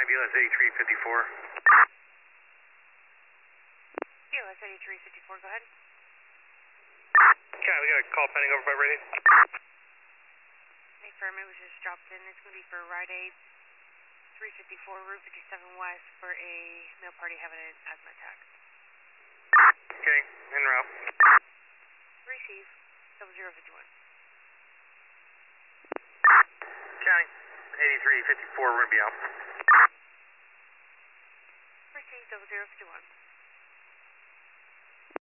BLS 8354. BLS 8354, go ahead. Okay, we got a call pending over by Rite Aid. Affirm, it was just dropped in. It's going to be for Rite Aid 354, Route 57 West for a meal party having an asthma attack. Okay, en route. Receive 0051. County 8354, we're going to be out. Receive 0051.